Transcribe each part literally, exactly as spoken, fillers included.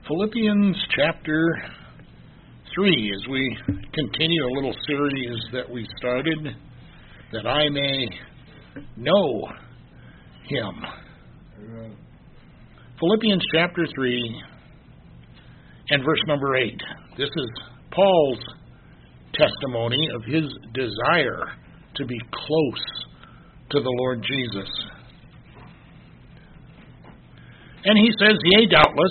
Philippians chapter three, as we continue a little series that we started, that I may know Him. Amen. Philippians chapter three and verse number eight. This is Paul's testimony of his desire to be close to the Lord Jesus. And he says, Yea, doubtless,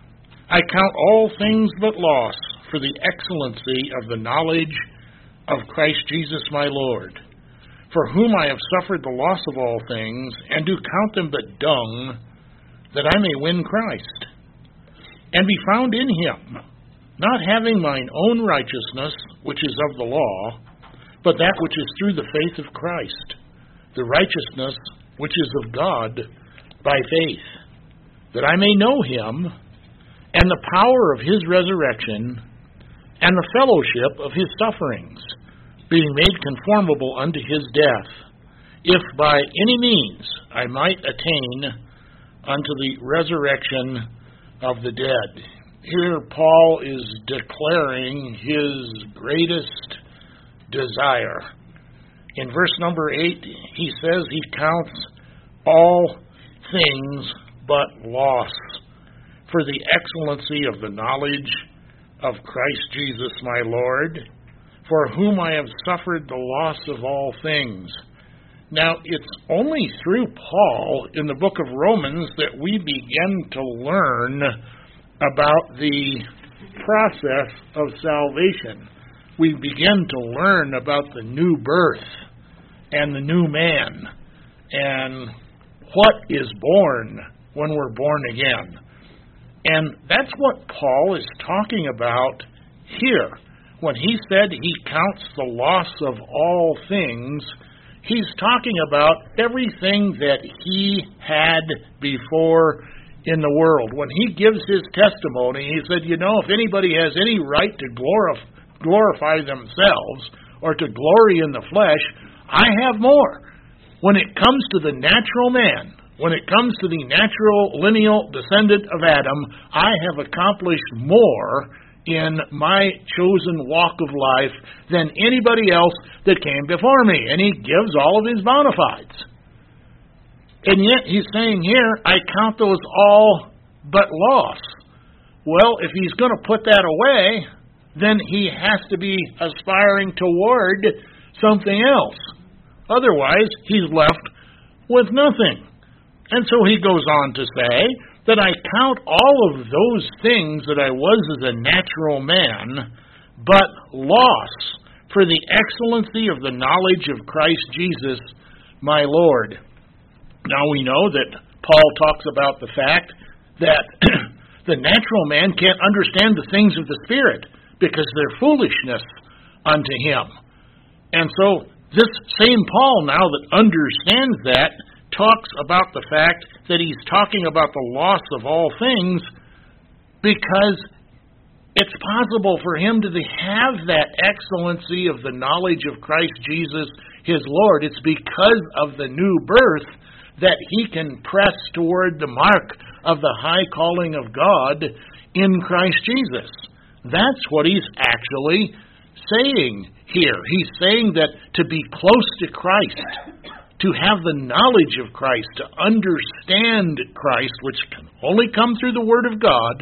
I count all things but loss for the excellency of the knowledge of Christ Jesus my Lord, for whom I have suffered the loss of all things, and do count them but dung, that I may win Christ, and be found in him, not having mine own righteousness, which is of the law, but that which is through the faith of Christ, the righteousness which is of God by faith, that I may know him, and the power of his resurrection, and the fellowship of his sufferings, being made conformable unto his death, if by any means I might attain unto the resurrection of the dead. Here Paul is declaring his greatest desire. In verse number eight, he says he counts all things but loss for the excellency of the knowledge of Christ Jesus my Lord, for whom I have suffered the loss of all things. Now, it's only through Paul in the book of Romans that we begin to learn about the process of salvation. We begin to learn about the new birth and the new man and what is born when we're born again. And that's what Paul is talking about here. When he said he counts the loss of all things, he's talking about everything that he had before in the world. When he gives his testimony, he said, you know, if anybody has any right to glorify, glorify themselves or to glory in the flesh, I have more. When it comes to the natural man, when it comes to the natural lineal descendant of Adam, I have accomplished more in my chosen walk of life than anybody else that came before me. And he gives all of his bona fides. And yet he's saying here, I count those all but loss. Well, if he's going to put that away, then he has to be aspiring toward something else. Otherwise, he's left with nothing. And so he goes on to say that I count all of those things that I was as a natural man, but loss for the excellency of the knowledge of Christ Jesus, my Lord. Now we know that Paul talks about the fact that the natural man can't understand the things of the Spirit because they're foolishness unto him. And so this same Paul now that understands that talks about the fact that he's talking about the loss of all things because it's possible for him to have that excellency of the knowledge of Christ Jesus, his Lord. It's because of the new birth that he can press toward the mark of the high calling of God in Christ Jesus. That's what he's actually saying here. He's saying that to be close to Christ, to have the knowledge of Christ, to understand Christ, which can only come through the Word of God,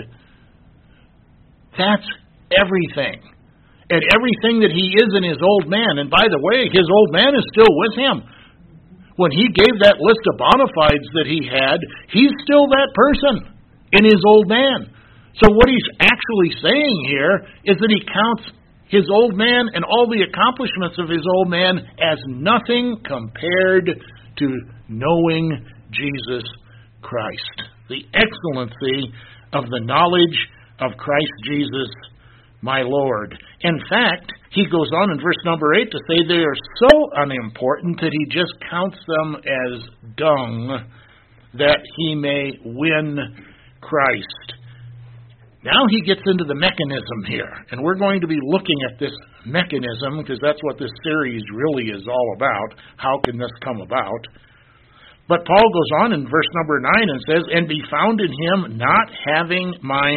that's everything. And everything that he is in his old man. And by the way, his old man is still with him. When he gave that list of bona fides that he had, he's still that person in his old man. So what he's actually saying here is that he counts his old man and all the accomplishments of his old man as nothing compared to knowing Jesus Christ. The excellency of the knowledge of Christ Jesus, my Lord. In fact, he goes on in verse number eight to say they are so unimportant that he just counts them as dung that he may win Christ. Now he gets into the mechanism here, and we're going to be looking at this mechanism because that's what this series really is all about. How can this come about? But Paul goes on in verse number nine and says, and be found in him, not having mine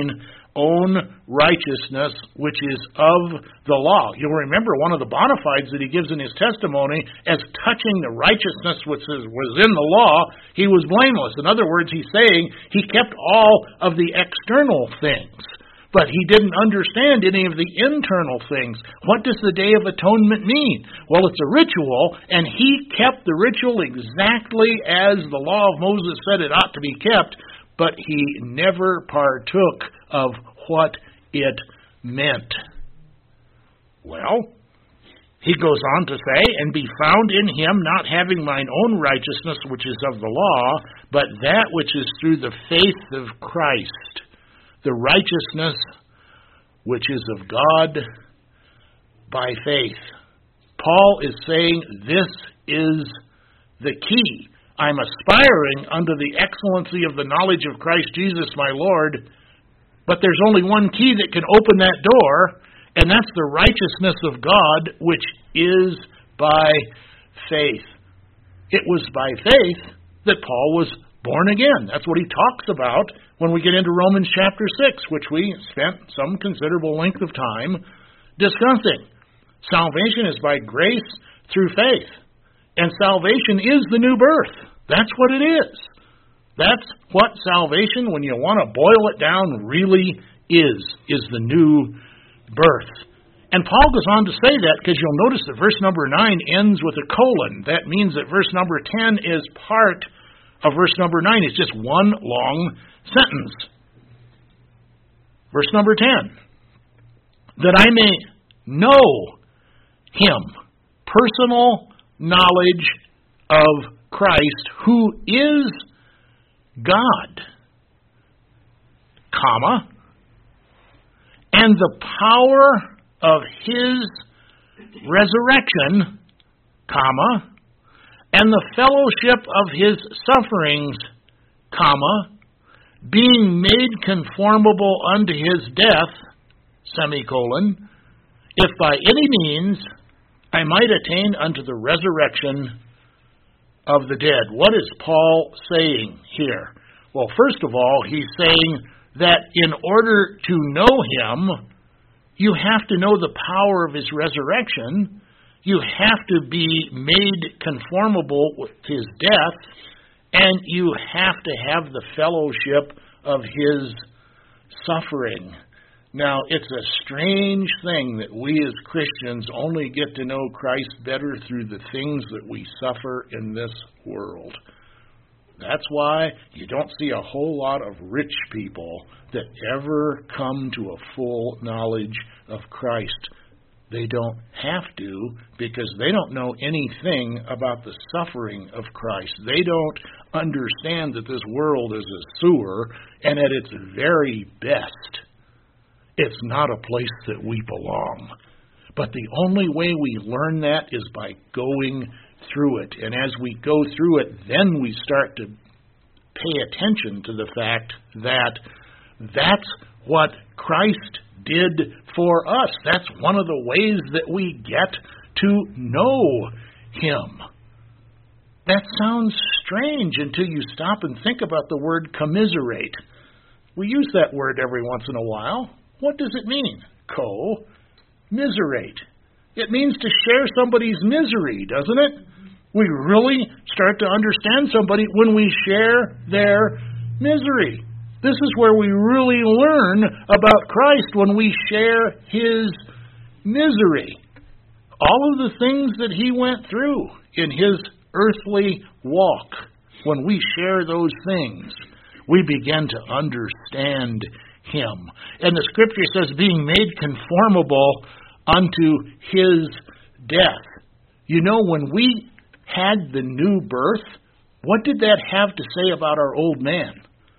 own righteousness, which is of the law. You'll remember one of the bona fides that he gives in his testimony, as touching the righteousness which was in the law, he was blameless. In other words, he's saying he kept all of the external things, but he didn't understand any of the internal things. What does the Day of Atonement mean? Well, it's a ritual, and he kept the ritual exactly as the law of Moses said it ought to be kept, but he never partook of what it meant. Well, he goes on to say, and be found in him, not having mine own righteousness, which is of the law, but that which is through the faith of Christ, the righteousness which is of God by faith. Paul is saying this is the key. I'm aspiring unto the excellency of the knowledge of Christ Jesus my Lord, but there's only one key that can open that door, and that's the righteousness of God, which is by faith. It was by faith that Paul was born again. That's what he talks about when we get into Romans chapter six, which we spent some considerable length of time discussing. Salvation is by grace through faith, and salvation is the new birth. That's what it is. That's what salvation, when you want to boil it down, really is, is the new birth. And Paul goes on to say that because you'll notice that verse number nine ends with a colon. That means that verse number ten is part of verse number nine. It's just one long sentence. Verse number ten. That I may know him. Personal knowledge of Christ, who is God, comma, and the power of his resurrection, comma, and the fellowship of his sufferings, comma, being made conformable unto his death, semicolon, if by any means I might attain unto the resurrection of the dead. What is Paul saying here? Well, first of all, he's saying that in order to know him, you have to know the power of his resurrection. You have to be made conformable with his death, and you have to have the fellowship of his suffering. Now, it's a strange thing that we as Christians only get to know Christ better through the things that we suffer in this world. That's why you don't see a whole lot of rich people that ever come to a full knowledge of Christ. They don't have to, because they don't know anything about the suffering of Christ. They don't understand that this world is a sewer, and at its very best, it's not a place that we belong. But the only way we learn that is by going through it. And as we go through it, then we start to pay attention to the fact that that's what Christ did for us. That's one of the ways that we get to know him. That sounds strange until you stop and think about the word commiserate. We use that word every once in a while. What does it mean? Co-miserate. It means to share somebody's misery, doesn't it? We really start to understand somebody when we share their misery. This is where we really learn about Christ, when we share his misery. All of the things that he went through in his earthly walk, when we share those things, we begin to understand him. And the scripture says, being made conformable unto his death. You know, when we had the new birth, what did that have to say about our old man?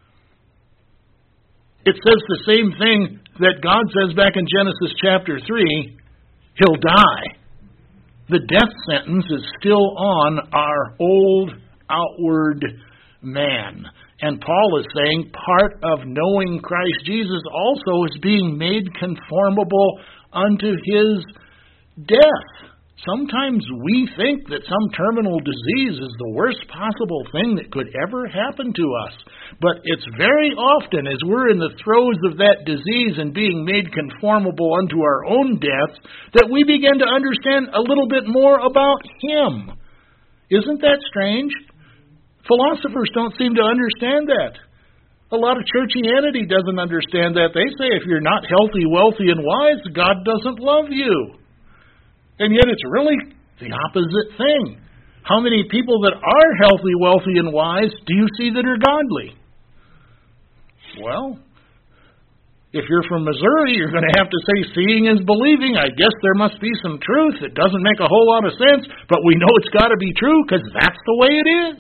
It says the same thing that God says back in Genesis chapter three, he'll die. The death sentence is still on our old outward man. And Paul is saying part of knowing Christ Jesus also is being made conformable unto his death. Sometimes we think that some terminal disease is the worst possible thing that could ever happen to us. But it's very often as we're in the throes of that disease and being made conformable unto our own death that we begin to understand a little bit more about Him. Isn't that strange? Philosophers don't seem to understand that. A lot of churchianity doesn't understand that. They say if you're not healthy, wealthy, and wise, God doesn't love you. And yet it's really the opposite thing. How many people that are healthy, wealthy, and wise do you see that are godly? Well, if you're from Missouri, you're going to have to say seeing is believing. I guess there must be some truth. It doesn't make a whole lot of sense, but we know it's got to be true because that's the way it is.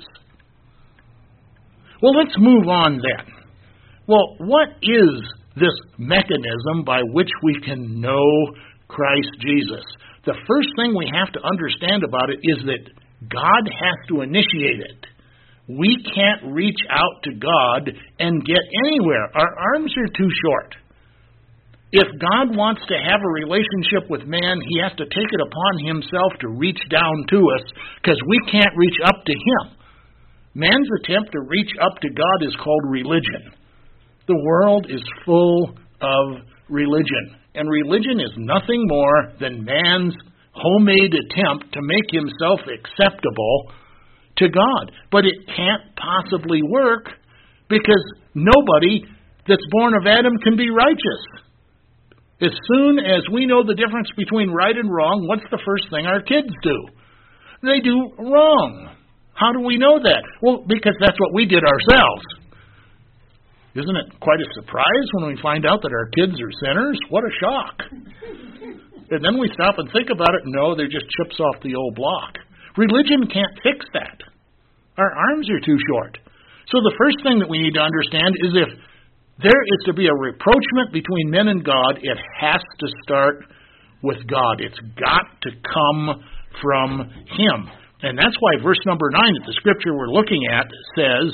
Well, let's move on then. Well, what is this mechanism by which we can know Christ Jesus? The first thing we have to understand about it is that God has to initiate it. We can't reach out to God and get anywhere. Our arms are too short. If God wants to have a relationship with man, He has to take it upon Himself to reach down to us because we can't reach up to Him. Man's attempt to reach up to God is called religion. The world is full of religion. And religion is nothing more than man's homemade attempt to make himself acceptable to God. But it can't possibly work because nobody that's born of Adam can be righteous. As soon as we know the difference between right and wrong, what's the first thing our kids do? They do wrong. How do we know that? Well, because that's what we did ourselves. Isn't it quite a surprise when we find out that our kids are sinners? What a shock. And then we stop and think about it. No, they're just chips off the old block. Religion can't fix that. Our arms are too short. So the first thing that we need to understand is if there is to be a rapprochement between men and God, it has to start with God. It's got to come from Him. And that's why verse number nine of the scripture we're looking at says,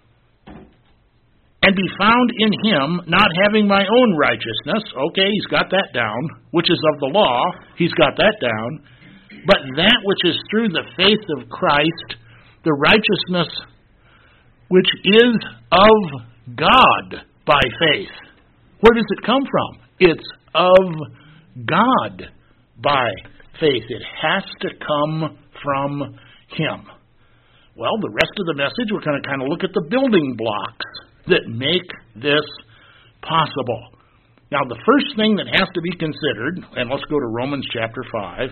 and be found in Him, not having my own righteousness. Okay, he's got that down, which is of the law. He's got that down. But that which is through the faith of Christ, the righteousness which is of God by faith. Where does it come from? It's of God by faith. It has to come from Him. Well, the rest of the message, we're going to kind of look at the building blocks that make this possible. Now, the first thing that has to be considered, and let's go to Romans chapter five.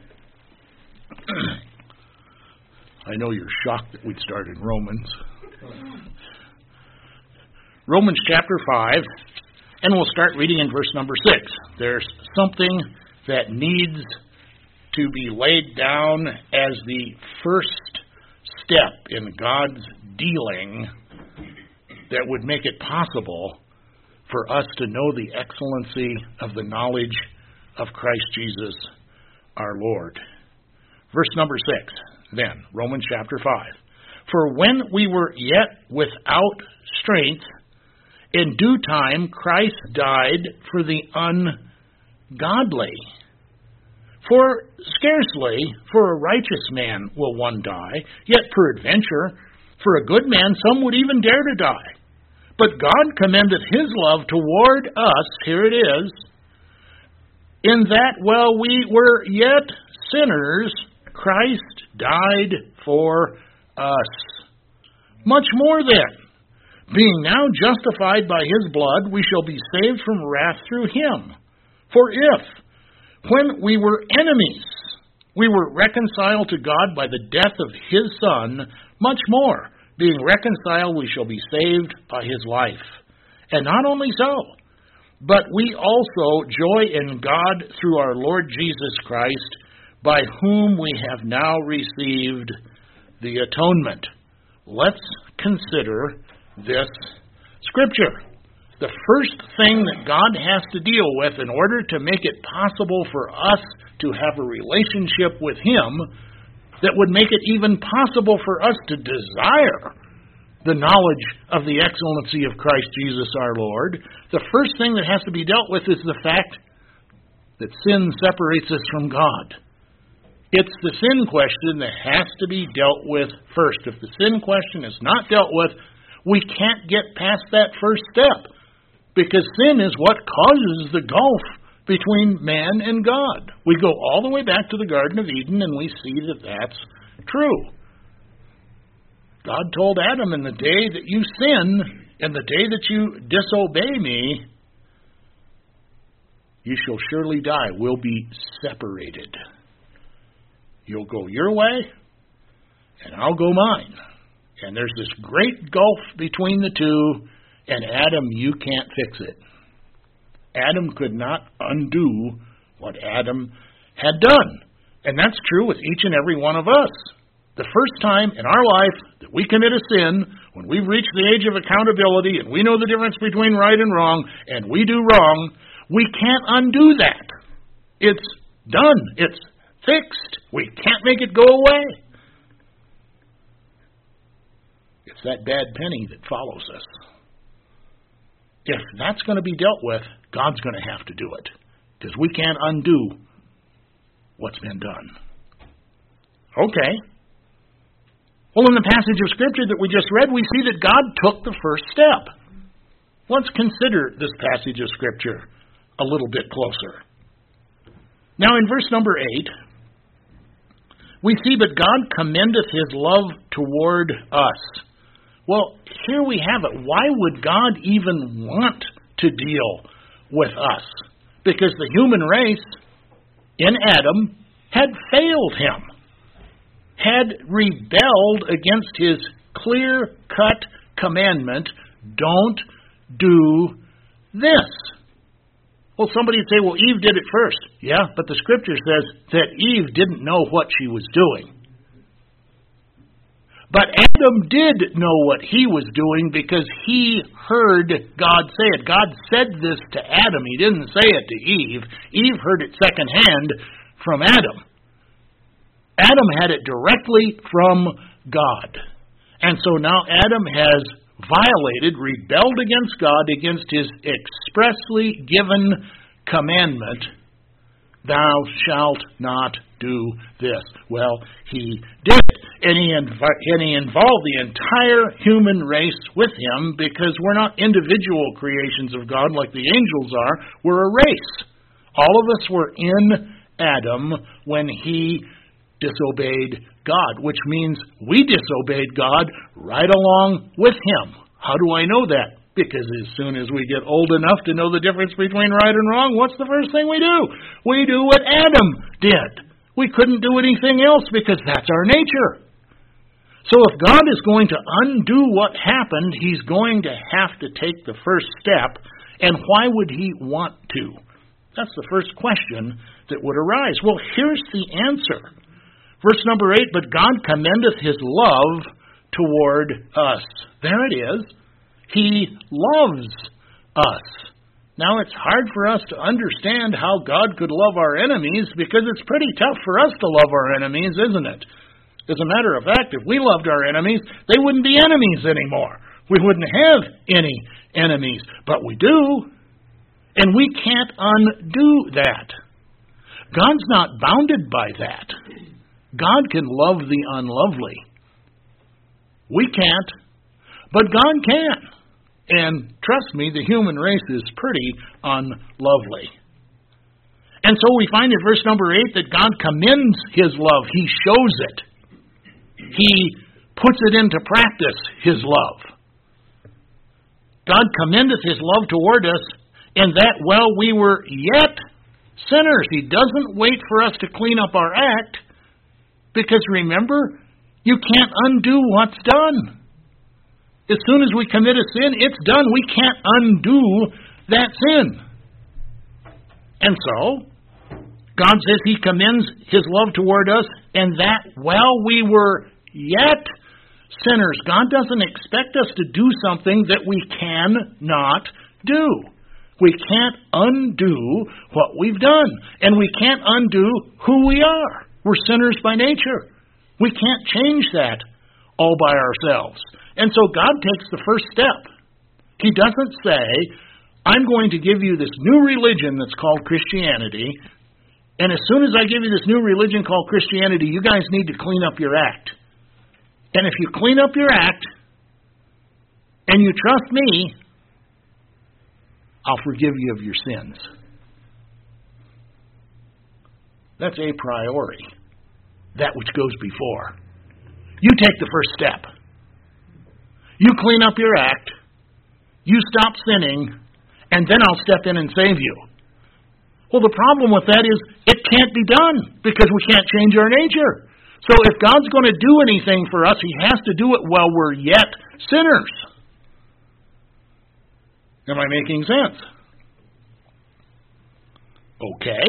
I know you're shocked that we'd start in Romans. Romans chapter five, and we'll start reading in verse number six. There's something that needs to be laid down as the first step in God's dealing that would make it possible for us to know the excellency of the knowledge of Christ Jesus our Lord. Verse number six, then, Romans chapter five. For when we were yet without strength, in due time Christ died for the ungodly. For scarcely for a righteous man will one die, yet peradventure for a good man some would even dare to die. But God commendeth His love toward us, here it is, in that while we were yet sinners, Christ died for us. Much more then, being now justified by His blood, we shall be saved from wrath through Him. For if, when we were enemies, we were reconciled to God by the death of His Son, much more, being reconciled, we shall be saved by His life. And not only so, but we also joy in God through our Lord Jesus Christ, by whom we have now received the atonement. Let's consider this scripture. The first thing that God has to deal with in order to make it possible for us to have a relationship with Him that would make it even possible for us to desire the knowledge of the excellency of Christ Jesus our Lord, the first thing that has to be dealt with is the fact that sin separates us from God. It's the sin question that has to be dealt with first. If the sin question is not dealt with, we can't get past that first step, because sin is what causes the gulf between man and God. We go all the way back to the Garden of Eden, and we see that that's true. God told Adam, in the day that you sin, and the day that you disobey me, you shall surely die. We'll be separated. You'll go your way, and I'll go mine. And there's this great gulf between the two, and Adam, you can't fix it. Adam could not undo what Adam had done. And that's true with each and every one of us. The first time in our life that we commit a sin, when we've reached the age of accountability and we know the difference between right and wrong, and we do wrong, we can't undo that. It's done. It's fixed. We can't make it go away. It's that bad penny that follows us. If that's going to be dealt with, God's going to have to do it, because we can't undo what's been done. Okay. Well, in the passage of Scripture that we just read, we see that God took the first step. Let's consider this passage of Scripture a little bit closer. Now, in verse number eight, we see, "But God commendeth his love toward us." Well, here we have it. Why would God even want to deal with us? Because the human race in Adam had failed him, had rebelled against his clear-cut commandment, don't do this. Well, somebody would say, well, Eve did it first. Yeah, but the Scripture says that Eve didn't know what she was doing. But Adam did know what he was doing, because he heard God say it. God said this to Adam. He didn't say it to Eve. Eve heard it secondhand from Adam. Adam had it directly from God. And so now Adam has violated, rebelled against God, against his expressly given commandment, "Thou shalt not do this." Well, he did it. And he, inv- and he involved the entire human race with him, because we're not individual creations of God like the angels are. We're a race. All of us were in Adam when he disobeyed God, which means we disobeyed God right along with him. How do I know that? Because as soon as we get old enough to know the difference between right and wrong, what's the first thing we do? We do what Adam did. We couldn't do anything else, because that's our nature. So if God is going to undo what happened, he's going to have to take the first step. And why would he want to? That's the first question that would arise. Well, here's the answer. Verse number eight, "But God commendeth his love toward us." There it is. He loves us. Now, it's hard for us to understand how God could love our enemies, because it's pretty tough for us to love our enemies, isn't it? As a matter of fact, if we loved our enemies, they wouldn't be enemies anymore. We wouldn't have any enemies. But we do, and we can't undo that. God's not bounded by that. God can love the unlovely. We can't, but God can. And trust me, the human race is pretty unlovely. And so we find in verse number eight that God commends his love. He shows it. He puts it into practice, his love. God commendeth his love toward us, in that while we were yet sinners. He doesn't wait for us to clean up our act, because remember, you can't undo what's done. As soon as we commit a sin, it's done. We can't undo that sin. And so, God says he commends his love toward us, and that while we were yet sinners. God doesn't expect us to do something that we cannot do. We can't undo what we've done, and we can't undo who we are. We're sinners by nature. We can't change that all by ourselves. And so God takes the first step. He doesn't say, I'm going to give you this new religion that's called Christianity, And as soon as I give you this new religion called Christianity, you guys need to clean up your act. And if you clean up your act, and you trust me, I'll forgive you of your sins. That's a priori. That which goes before. You take the first step. You clean up your act. You stop sinning. And then I'll step in and save you. Well, the problem with that is it can't be done because we can't change our nature. So if God's going to do anything for us, He has to do it while we're yet sinners. Am I making sense? Okay.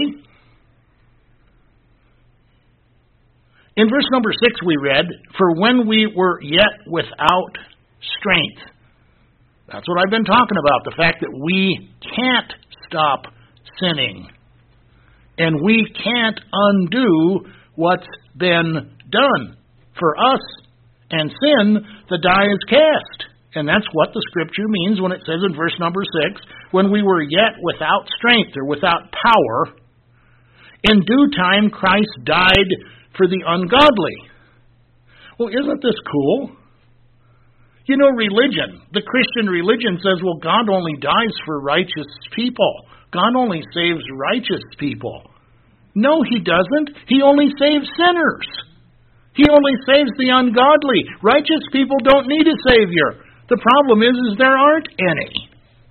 In verse number six we read, "For when we were yet without strength." That's what I've been talking about, the fact that we can't stop sinning. And we can't undo what's been done. For us and sin, the die is cast. And that's what the Scripture means when it says in verse number six, "When we were yet without strength," or without power, "in due time Christ died for the ungodly." Well, isn't this cool? You know, religion, the Christian religion says, well, God only dies for righteous people. God only saves righteous people. No, He doesn't. He only saves sinners. He only saves the ungodly. Righteous people don't need a Savior. The problem is, is there aren't any.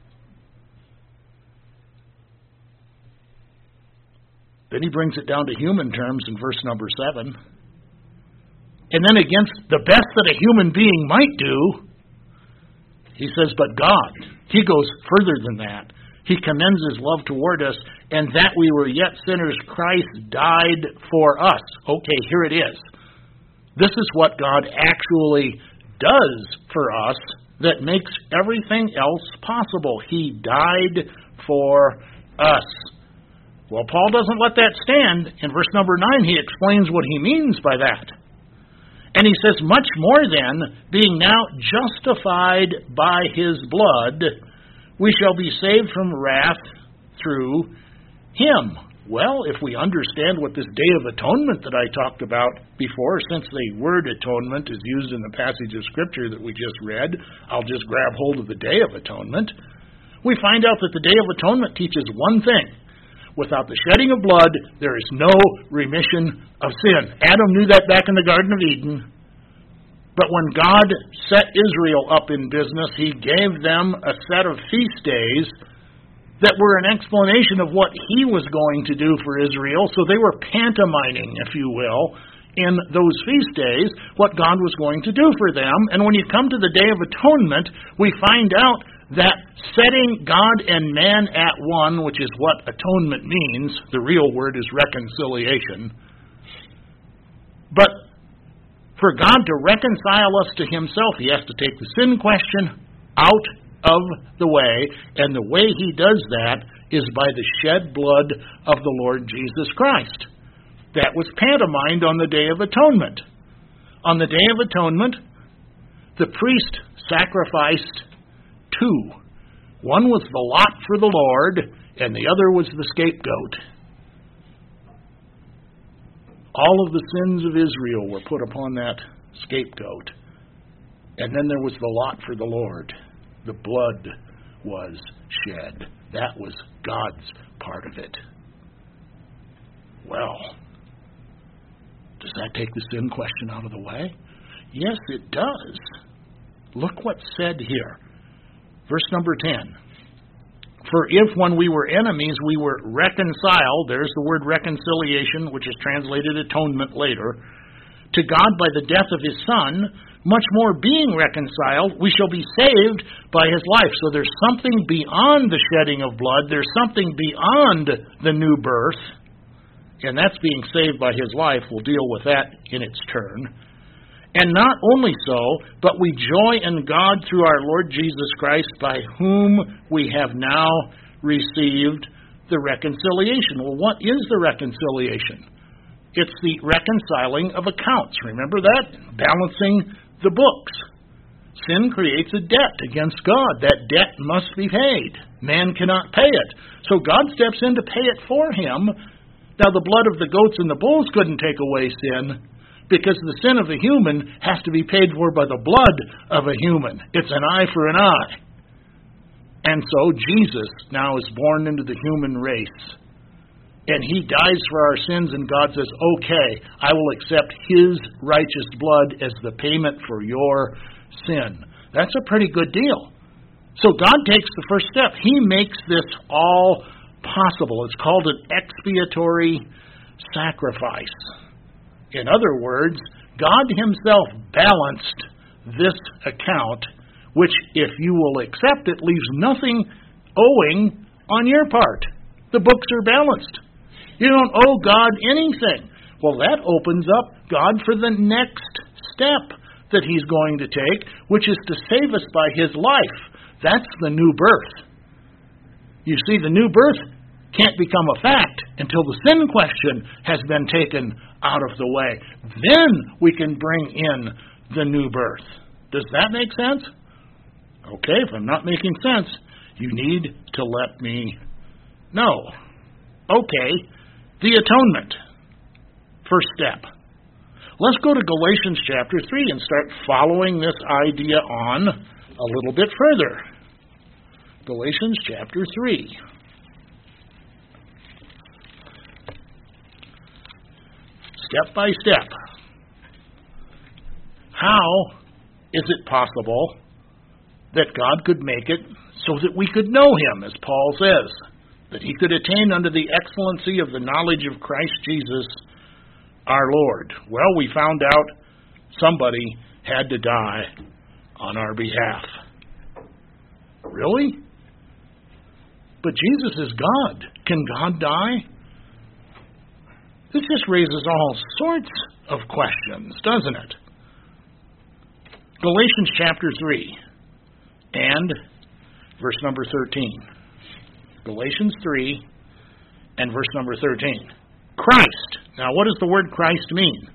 Then he brings it down to human terms in verse number seven. And then against the best that a human being might do, he says, but God. He goes further than that. He commends His love toward us, and that we were yet sinners, Christ died for us. Okay, here it is. This is what God actually does for us that makes everything else possible. He died for us. Well, Paul doesn't let that stand. In verse number nine, he explains what he means by that. And he says, much more then, being now justified by His blood, we shall be saved from wrath through Him. Well, if we understand what this Day of Atonement that I talked about before, since the word atonement is used in the passage of Scripture that we just read, I'll just grab hold of the Day of Atonement. We find out that the Day of Atonement teaches one thing. Without the shedding of blood, there is no remission of sin. Adam knew that back in the Garden of Eden. But when God set Israel up in business, He gave them a set of feast days that were an explanation of what He was going to do for Israel. So they were pantomiming, if you will, in those feast days, what God was going to do for them. And when you come to the Day of Atonement, we find out that setting God and man at one, which is what atonement means, the real word is reconciliation. But for God to reconcile us to Himself, He has to take the sin question out of the way, and the way He does that is by the shed blood of the Lord Jesus Christ. That was pantomimed on the Day of Atonement. On the Day of Atonement, the priest sacrificed two. One was the lot for the Lord, and the other was the scapegoat. All of the sins of Israel were put upon that scapegoat. And then there was the lot for the Lord. The blood was shed. That was God's part of it. Well, does that take the sin question out of the way? Yes, it does. Look what's said here. Verse number ten. For if when we were enemies we were reconciled, there's the word reconciliation, which is translated atonement later, to God by the death of His Son, much more being reconciled, we shall be saved by His life. So there's something beyond the shedding of blood. There's something beyond the new birth, and that's being saved by His life. We'll deal with that in its turn. And not only so, but we joy in God through our Lord Jesus Christ, by whom we have now received the reconciliation. Well, what is the reconciliation? It's the reconciling of accounts. Remember that? Balancing the books. Sin creates a debt against God. That debt must be paid. Man cannot pay it. So God steps in to pay it for him, Now, the blood of the goats and the bulls couldn't take away sin, because the sin of the human has to be paid for by the blood of a human. It's an eye for an eye. And so Jesus now is born into the human race. And he dies for our sins, and God says, okay, I will accept his righteous blood as the payment for your sin. That's a pretty good deal. So God takes the first step. He makes this all possible. It's called an expiatory sacrifice. In other words, God himself balanced this account, which, if you will accept it, leaves nothing owing on your part. The books are balanced. You don't owe God anything. Well, that opens up God for the next step that he's going to take, which is to save us by his life. That's the new birth. You see, the new birth can't become a fact until the sin question has been taken out of the way. Then we can bring in the new birth. Does that make sense? Okay, if I'm not making sense, you need to let me know. Okay, the atonement. First step. Let's go to Galatians chapter three and start following this idea on a little bit further. Galatians chapter three. Step by step. How is it possible that God could make it so that we could know him, as Paul says, that he could attain unto the excellency of the knowledge of Christ Jesus our Lord? Well, we found out somebody had to die on our behalf. Really? But Jesus is God. Can God die? This just raises all sorts of questions, doesn't it? Galatians chapter three and verse number thirteen. Galatians three and verse number thirteen. Christ. Now, what does the word Christ mean?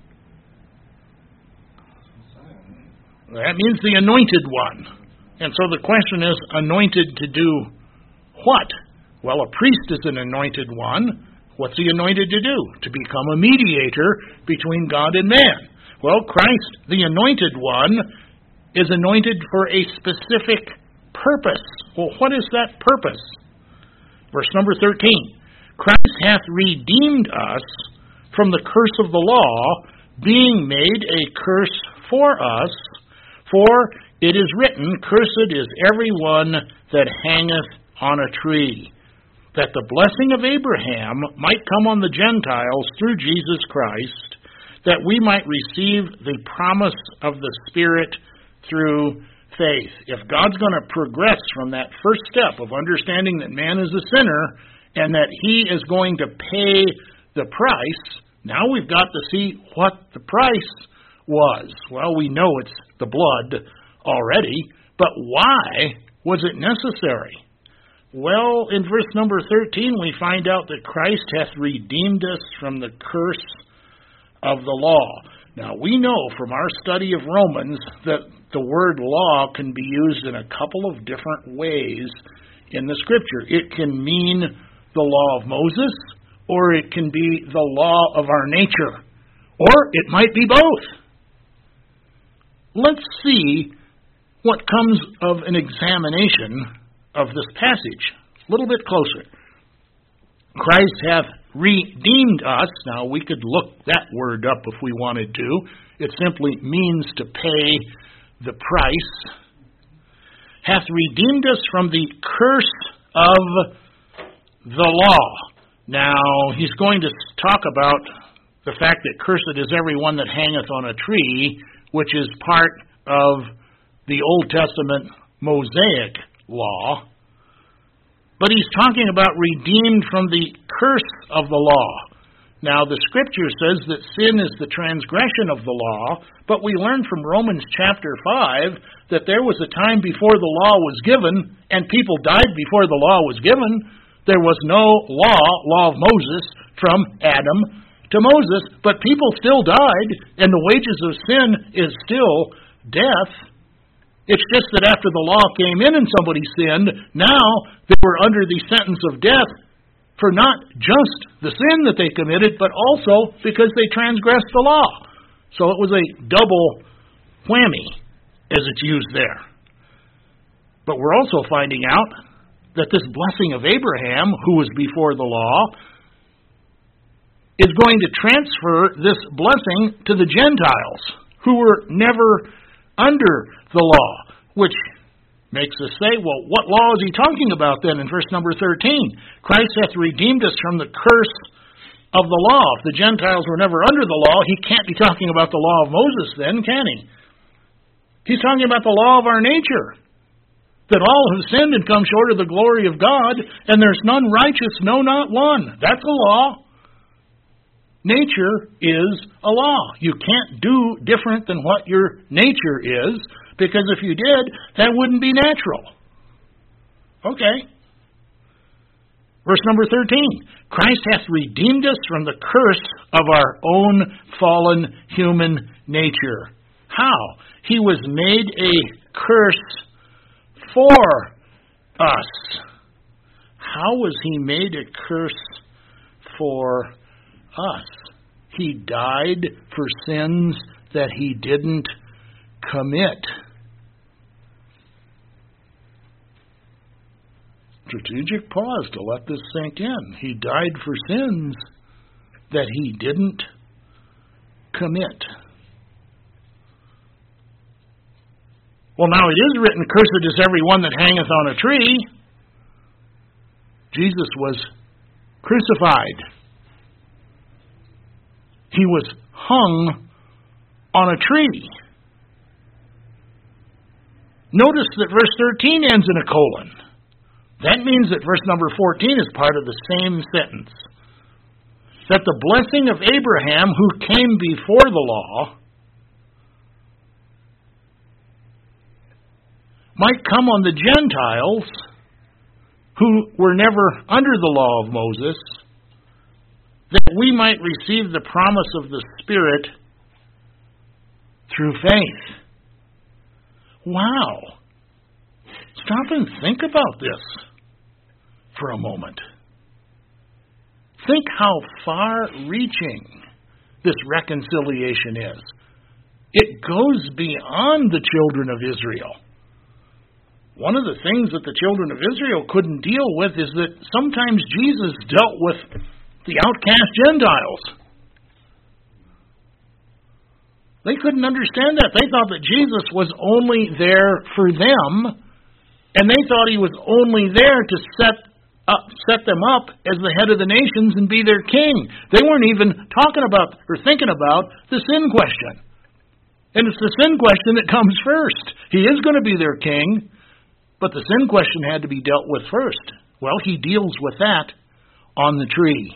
That means the anointed one. And so the question is, anointed to do what? Well, a priest is an anointed one. What's he anointed to do? To become a mediator between God and man. Well, Christ, the anointed one, is anointed for a specific purpose. Well, what is that purpose? Verse number thirteen. Christ hath redeemed us from the curse of the law, being made a curse for us, for it is written, Cursed is every one that hangeth on a tree, that the blessing of Abraham might come on the Gentiles through Jesus Christ, that we might receive the promise of the Spirit through faith. If God's going to progress from that first step of understanding that man is a sinner and that he is going to pay the price, now we've got to see what the price was. Well, we know it's the blood already, but why was it necessary? Well, in verse number thirteen, we find out that Christ hath redeemed us from the curse of the law. Now, we know from our study of Romans that the word law can be used in a couple of different ways in the Scripture. It can mean the law of Moses, or it can be the law of our nature, or it might be both. Let's see what comes of an examination of this passage. A little bit closer. Christ hath redeemed us. Now, we could look that word up if we wanted to. It simply means to pay the price. Hath redeemed us from the curse of the law. Now, he's going to talk about the fact that cursed is every one that hangeth on a tree, which is part of the Old Testament Mosaic law. But he's talking about redeemed from the curse of the law. Now, the Scripture says that sin is the transgression of the law, but we learn from Romans chapter five that there was a time before the law was given, and people died before the law was given. There was no law, law of Moses, from Adam to Moses, but people still died, and the wages of sin is still death. It's just that after the law came in and somebody sinned, now they were under the sentence of death for not just the sin that they committed, but also because they transgressed the law. So it was a double whammy, as it's used there. But we're also finding out that this blessing of Abraham, who was before the law, is going to transfer this blessing to the Gentiles, who were never under the law, which makes us say, well, what law is he talking about then in verse number thirteen? Christ hath redeemed us from the curse of the law. If the Gentiles were never under the law, he can't be talking about the law of Moses then, can he? He's talking about the law of our nature, that all have sinned and come short of the glory of God, and there's none righteous, no, not one. That's a law. Nature is a law. You can't do different than what your nature is, because if you did, that wouldn't be natural. Okay. Verse number thirteen. Christ hath redeemed us from the curse of our own fallen human nature. How? He was made a curse for us. How was he made a curse for us? He died for sins that he didn't commit. Strategic pause to let this sink in. He died for sins that he didn't commit. Well, now it is written, cursed is every one that hangeth on a tree. Jesus was crucified. He was hung on a tree. Notice that verse thirteen ends in a colon. That means that verse number fourteen is part of the same sentence. That the blessing of Abraham, who came before the law, might come on the Gentiles who were never under the law of Moses, that we might receive the promise of the Spirit through faith. Wow. Stop and think about this for a moment. Think how far-reaching this reconciliation is. It goes beyond the children of Israel. One of the things that the children of Israel couldn't deal with is that sometimes Jesus dealt with the outcast Gentiles. They couldn't understand that. They thought that Jesus was only there for them, and they thought he was only there to set up, set them up as the head of the nations and be their king. They weren't even talking about or thinking about the sin question. And it's the sin question that comes first. He is going to be their king, but the sin question had to be dealt with first. Well, he deals with that on the tree.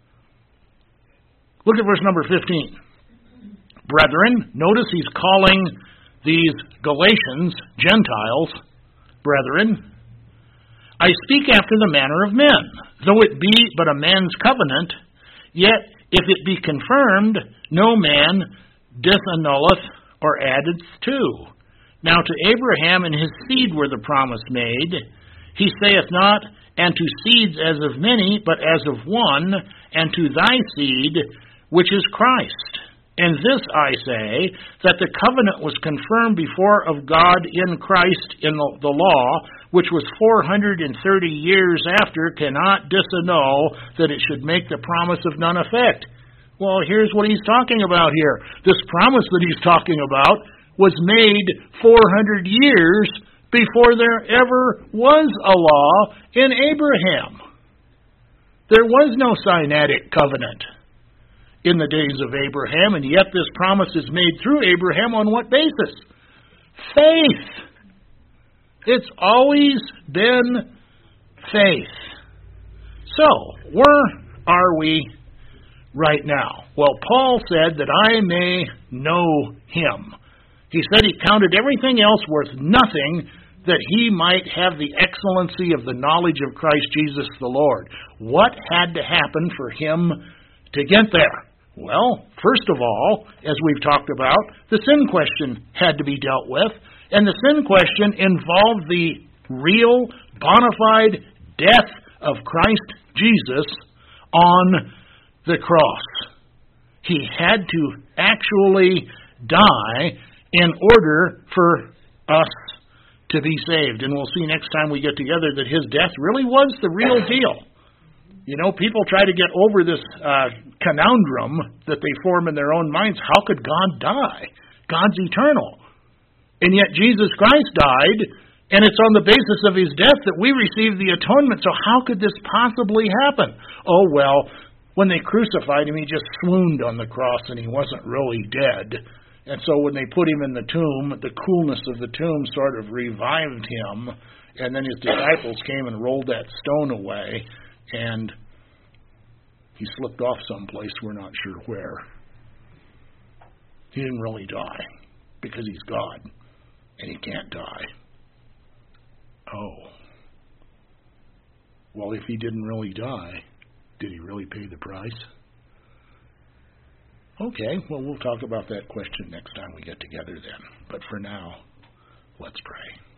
Look at verse number fifteen. Brethren, notice he's calling these Galatians Gentiles, brethren. I speak after the manner of men. Though it be but a man's covenant, yet if it be confirmed, no man disannulleth or addeth to. Now to Abraham and his seed were the promise made. He saith not, and to seeds as of many, but as of one, and to thy seed, which is Christ. And this I say, that the covenant was confirmed before of God in Christ in the, the law, which was four hundred thirty years after, cannot disannul that it should make the promise of none effect. Well, here's what he's talking about here. This promise that he's talking about was made four hundred years before there ever was a law in Abraham. There was no Sinaitic covenant in the days of Abraham, and yet this promise is made through Abraham on what basis? Faith. It's always been faith. So, where are we right now? Well, Paul said that I may know him. He said he counted everything else worth nothing that he might have the excellency of the knowledge of Christ Jesus the Lord. What had to happen for him to get there? Well, first of all, as we've talked about, the sin question had to be dealt with, and the sin question involved the real, bona fide death of Christ Jesus on the cross. He had to actually die in order for us to be saved. And we'll see next time we get together that his death really was the real deal. You know, people try to get over this uh, conundrum that they form in their own minds. How could God die? God's eternal. And yet Jesus Christ died, and it's on the basis of his death that we receive the atonement. So how could this possibly happen? Oh, well, when they crucified him, he just swooned on the cross, and he wasn't really dead. And so when they put him in the tomb, the coolness of the tomb sort of revived him, and then his disciples came and rolled that stone away, and he slipped off someplace, we're not sure where. He didn't really die, because he's God, and he can't die. Oh. Well, if he didn't really die, did he really pay the price? Okay, well, we'll talk about that question next time we get together then. But for now, let's pray.